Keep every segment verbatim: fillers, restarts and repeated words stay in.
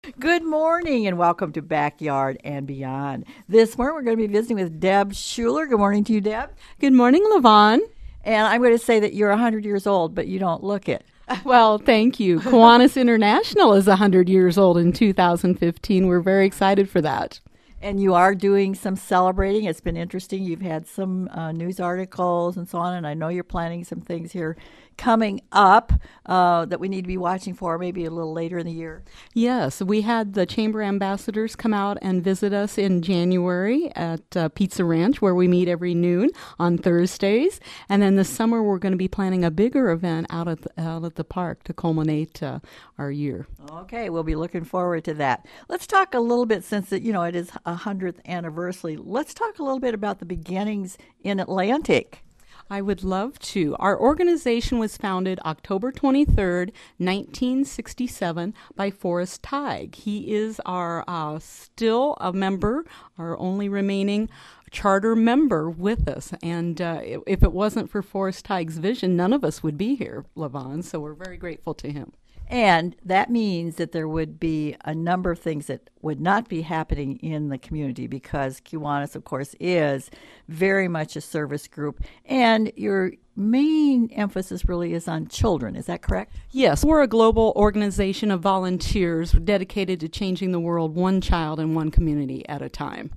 Good morning and welcome to Backyard and Beyond. This morning we're going to be visiting with Deb Schuler. Good morning to you, Deb. Good morning, Levon. And I'm going to say that you're one hundred years old, but you don't look it. Well, thank you. Kiwanis International is one hundred years old in two thousand fifteen. We're very excited for that. And you are doing some celebrating. It's been interesting. You've had some uh, news articles and so on, and I know you're planning some things here coming up uh, that we need to be watching for maybe a little later in the year. Yes, we had the Chamber ambassadors come out and visit us in January at uh, Pizza Ranch, where we meet every noon on Thursdays. And then this summer, we're going to be planning a bigger event out at the, out at the park to culminate uh, our year. Okay, we'll be looking forward to that. Let's talk a little bit, since it, you know it is a hundredth anniversary. Let's talk a little bit about the beginnings in Atlantic. I would love to. Our organization was founded October twenty-third, nineteen sixty-seven by Forrest Tighe. He is our uh, still a member, our only remaining charter member with us. And uh, if it wasn't for Forrest Tighe's vision, none of us would be here, Levon. So we're very grateful to him. And that means that there would be a number of things that would not be happening in the community, because Kiwanis, of course, is very much a service group. And your main emphasis really is on children. Is that correct? Yes. We're a global organization of volunteers dedicated to changing the world one child and one community at a time.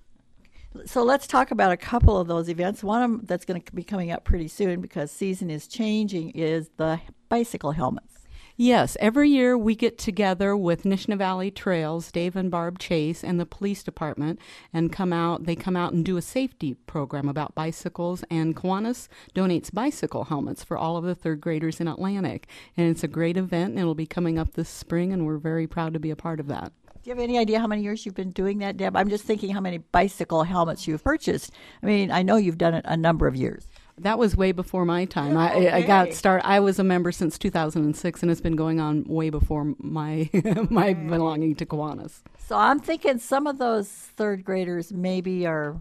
So let's talk about a couple of those events. One of them that's going to be coming up pretty soon, because season is changing, is the bicycle helmets. Yes, every year we get together with Nishna Valley Trails, Dave and Barb Chase, and the police department, and come out. They come out and do a safety program about bicycles, and Kiwanis donates bicycle helmets for all of the third graders in Atlantic. And it's a great event, and it'll be coming up this spring, and we're very proud to be a part of that. Do you have any idea how many years you've been doing that, Deb? I'm just thinking how many bicycle helmets you've purchased. I mean, I know you've done it a number of years. That was way before my time. Okay. I, I got started. I was a member since two thousand six, and it's been going on way before my my belonging to Kiwanis. So I'm thinking some of those third graders maybe are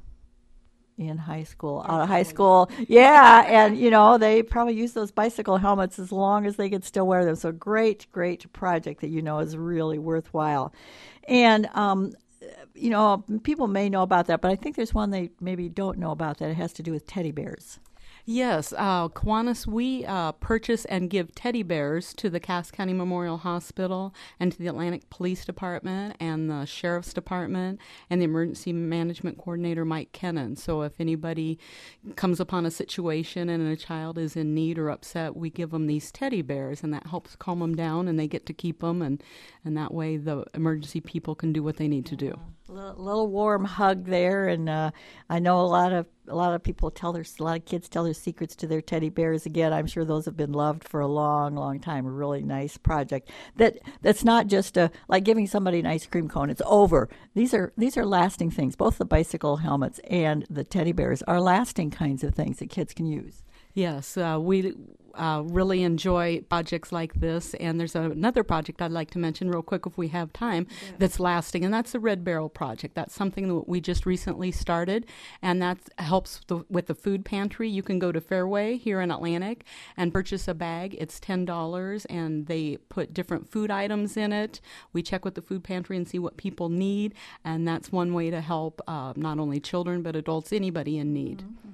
in high school, out of high school. Yeah, and, you know, they probably use those bicycle helmets as long as they can still wear them. So great, great project that you know is really worthwhile. And, um, you know, people may know about that, but I think there's one they maybe don't know about that. It has to do with teddy bears. Yes, uh, Kiwanis, we uh, purchase and give teddy bears to the Cass County Memorial Hospital and to the Atlantic Police Department and the Sheriff's Department and the Emergency Management Coordinator, Mike Kennan. So if anybody comes upon a situation and a child is in need or upset, we give them these teddy bears, and that helps calm them down, and they get to keep them, and, and that way the emergency people can do what they need to do. A little, little warm hug there, and uh, I know a lot of a lot of people tell their a lot of kids tell their secrets to their teddy bears. Again, I'm sure those have been loved for a long, long time. A really nice project. That that's not just a like giving somebody an ice cream cone. It's over. These are these are lasting things. Both the bicycle helmets and the teddy bears are lasting kinds of things that kids can use. Yes, uh, we uh, really enjoy projects like this, and there's a, another project I'd like to mention real quick if we have time yeah. that's lasting, and that's the Red Barrel Project. That's something that we just recently started, and that helps the, with the food pantry. You can go to Fairway here in Atlantic and purchase a bag. It's ten dollars, and they put different food items in it. We check with the food pantry and see what people need, and that's one way to help uh, not only children but adults, anybody in need. Mm-hmm.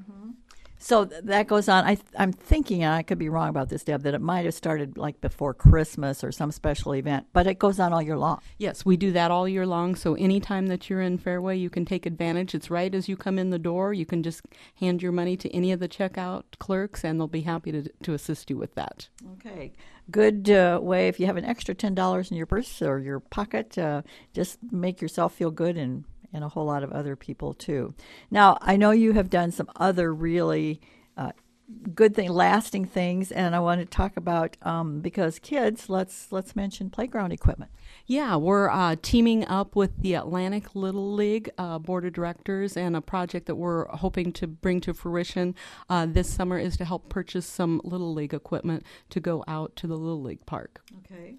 So th- that goes on. I th- I'm thinking, and I could be wrong about this, Deb, that it might have started like before Christmas or some special event, but it goes on all year long. Yes, we do that all year long. So anytime that you're in Fairway, you can take advantage. It's right as you come in the door. You can just hand your money to any of the checkout clerks, and they'll be happy to to assist you with that. Okay. Good uh, way. If you have an extra ten dollars in your purse or your pocket, uh, just make yourself feel good, and and a whole lot of other people too. Now, I know you have done some other really uh, good thing, lasting things, and I want to talk about um, because kids. Let's let's mention playground equipment. Yeah, we're uh, teaming up with the Atlantic Little League uh, Board of Directors, and a project that we're hoping to bring to fruition uh, this summer is to help purchase some Little League equipment to go out to the Little League Park. Okay.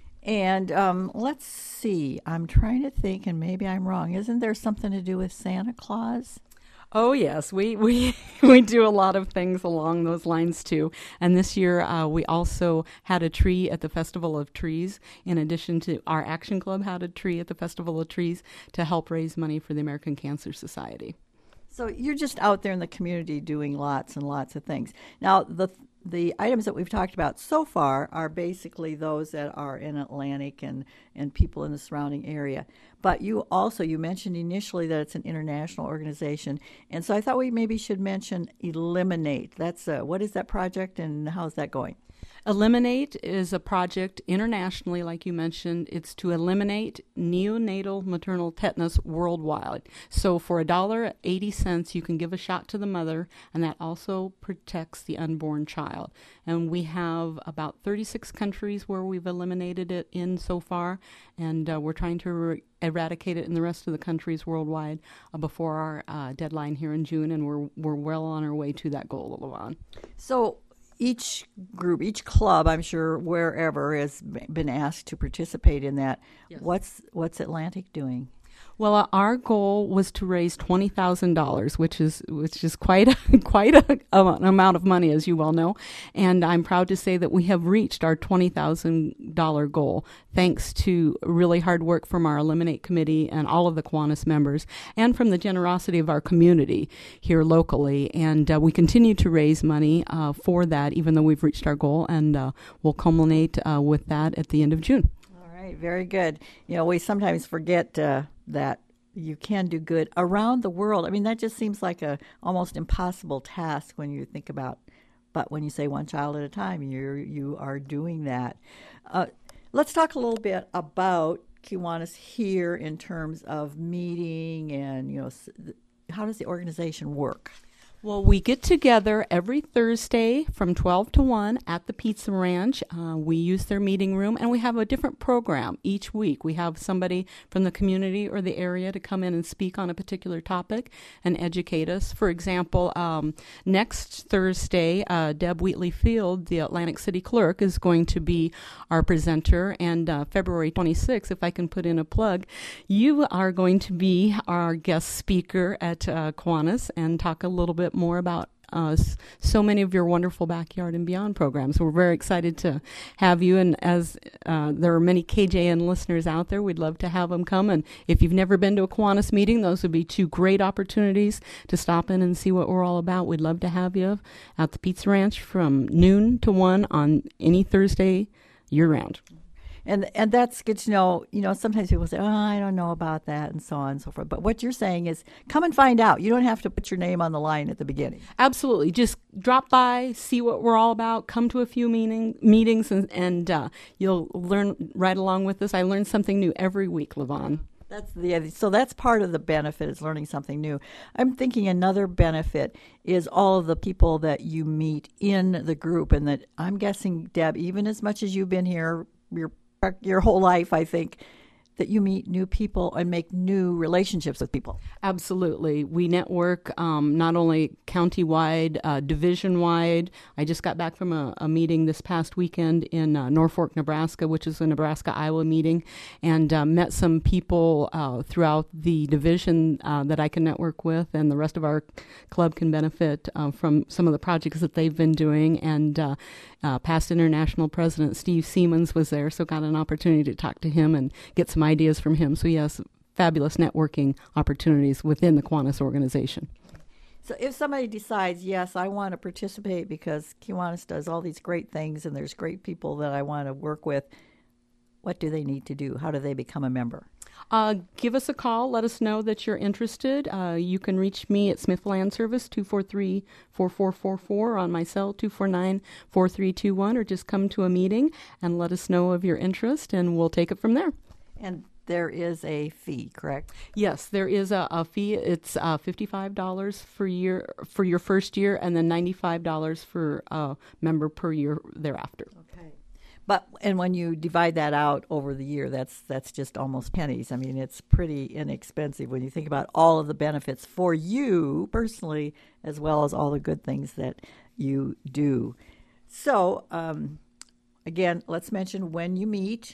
And um, let's see, I'm trying to think, and maybe I'm wrong. Isn't there something to do with Santa Claus? Oh yes, we we we do a lot of things along those lines too. And this year uh, we also had a tree at the Festival of Trees. In addition to our Action Club had a tree at the Festival of Trees to help raise money for the American Cancer Society. So you're just out there in the community doing lots and lots of things. Now, the the items that we've talked about so far are basically those that are in Atlantic and, and people in the surrounding area. But you also, you mentioned initially that it's an international organization. And so I thought we maybe should mention Eliminate. That's uh, what is that project and how's that going? Eliminate is a project internationally, like you mentioned. It's to eliminate neonatal maternal tetanus worldwide. So for a dollar eighty cents, you can give a shot to the mother, and that also protects the unborn child. And we have about thirty-six countries where we've eliminated it in so far, and uh, we're trying to er- eradicate it in the rest of the countries worldwide uh, before our uh, deadline here in June, and we're we're well on our way to that goal, Levon. So each group, each club, I'm sure, wherever, has been asked to participate in that. Yes. What's what's Atlantic doing? Well, uh, our goal was to raise twenty thousand dollars, which is which is quite a, quite a, an amount of money, as you well know. And I'm proud to say that we have reached our twenty thousand dollars goal, thanks to really hard work from our Eliminate Committee and all of the Kiwanis members, and from the generosity of our community here locally. And uh, we continue to raise money uh, for that, even though we've reached our goal, and uh, we'll culminate uh, with that at the end of June. Very good. You know, we sometimes forget uh, that you can do good around the world. I mean, that just seems like a almost impossible task when you think about, but when you say one child at a time, you you are doing that. Uh, let's talk a little bit about Kiwanis here in terms of meeting and, you know, how does the organization work? Well, we get together every Thursday from twelve to one at the Pizza Ranch. Uh, we use their meeting room, and we have a different program each week. We have somebody from the community or the area to come in and speak on a particular topic and educate us. For example, um, next Thursday, uh, Deb Wheatley Field, the Atlantic City Clerk, is going to be our presenter, and uh, February twenty-sixth, if I can put in a plug, you are going to be our guest speaker at uh, Kiwanis and talk a little bit more about uh, so many of your wonderful Backyard and Beyond programs. We're very excited to have you, and as uh, there are many K J N listeners out there, we'd love to have them come. And if you've never been to a Kiwanis meeting, those would be two great opportunities to stop in and see what we're all about. We'd love to have you at the Pizza Ranch from noon to one on any Thursday year-round. And and that's good to know. You know, sometimes people say, oh, I don't know about that, and so on and so forth. But what you're saying is come and find out. You don't have to put your name on the line at the beginning. Absolutely. Just drop by, see what we're all about, come to a few meeting, meetings, and, and uh, you'll learn right along with us. I learn something new every week, Levon. That's the so that's part of the benefit is learning something new. I'm thinking another benefit is all of the people that you meet in the group, and that I'm guessing, Deb, even as much as you've been here, you're your whole life, I think, that you meet new people and make new relationships with people. Absolutely. We network um, not only county-wide, uh, division-wide. I just got back from a, a meeting this past weekend in uh, Norfolk, Nebraska, which is a Nebraska-Iowa meeting, and uh, met some people uh, throughout the division uh, that I can network with, and the rest of our club can benefit uh, from some of the projects that they've been doing. And uh, uh, past international president Steve Siemens was there, so got an opportunity to talk to him and get some ideas from him. So yes, fabulous networking opportunities within the Kiwanis organization. So if somebody decides, yes, I want to participate because Kiwanis does all these great things and there's great people that I want to work with, what do they need to do? How do they become a member? Uh, give us a call. Let us know that you're interested. Uh, you can reach me at Smith Land Service, two four three, four four four four, on my cell, two four nine, four three two one, or just come to a meeting and let us know of your interest, and we'll take it from there. And there is a fee, correct? Yes, there is a, a fee. It's uh, fifty-five dollars for year for your first year, and then ninety-five dollars for a member per year thereafter. Okay. But and when you divide that out over the year, that's that's just almost pennies. I mean, it's pretty inexpensive when you think about all of the benefits for you personally, as well as all the good things that you do. So, um, again, let's mention when you meet.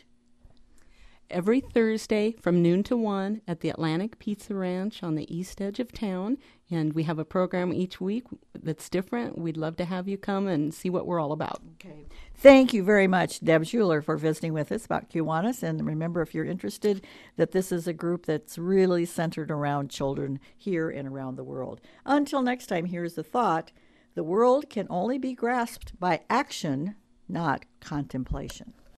Every Thursday from noon to one at the Atlantic Pizza Ranch on the east edge of town. And we have a program each week that's different. We'd love to have you come and see what we're all about. Okay. Thank you very much, Deb Schuler, for visiting with us about Kiwanis. And remember, if you're interested, that this is a group that's really centered around children here and around the world. Until next time, here's the thought. The world can only be grasped by action, not contemplation.